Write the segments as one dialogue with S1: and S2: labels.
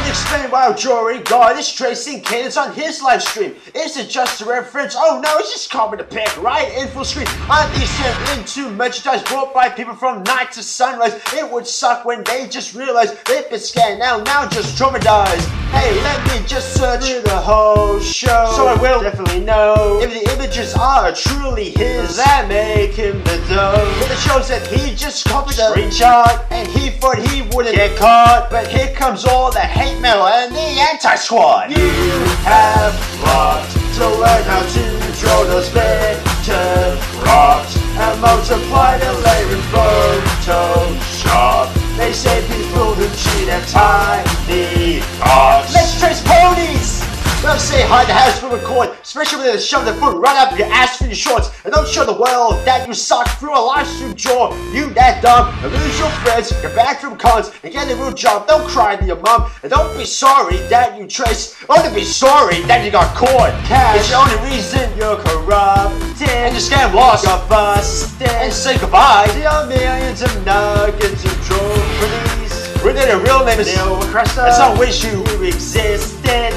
S1: me explain why drawing God is tracing cadence on his live stream. Is it just a reference? Oh no, it's just copy the pic right in full screen. Aren't these turned into merchandise bought by people from night to sunrise? It would suck when they just realize they've been scanned now just traumatized. Hey, let me just search through the whole show, so I will definitely know if the images are truly his that make him the dough. But it shows that he just copied a screenshot and he thought he wouldn't get caught. But here comes all the hate mail and the anti-squad. You have got to learn how to draw those better props and multiply the layer in Photoshop. They say people who cheat have tiny cocks. Let's trace ponies! Don't say hi to house for record, especially when they shove their foot right up your ass through your shorts. And don't show the world that you suck through a live stream draw. You that dumb, and lose your friends, get back from cons, and get a real job. Don't cry to your mom, and don't be sorry that you trace. Only be sorry that you got caught. Cash is the only reason you're corrupted, and your scam lost, got busted, and say goodbye to your millions of nuggets of trophies. When their real name is Neil Cresta, I so wish you existed.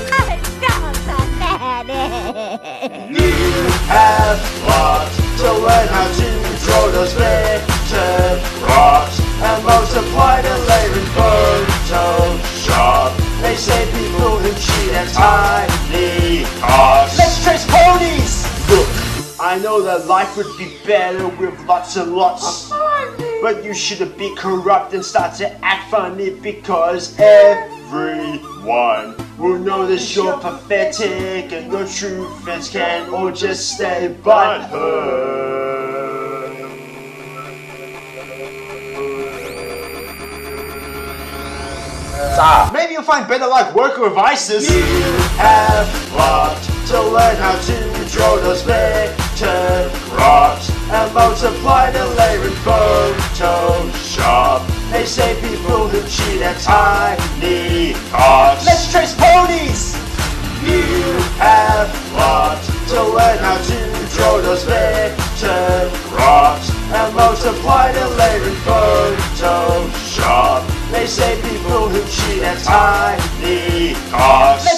S1: You have got to learn how to draw those better props and multiply the layer in Photoshop. They say people who cheat have tiny cocks. Let's trace ponies! Look, I know that life would be better with lots and lots, but you shouldn't be corrupt and start to act funny, because everyone will notice you're pathetic and your true friends can all just stay butthurt. Maybe you'll find better like work or vices. You have got to learn how to draw those better crops and multiply the layer in Photoshop. They say people who cheat have tiny cocks. Let's trace ponies! You have got to learn how to draw those better crops and multiply the layer in Photoshop. They say people who cheat have tiny cocks.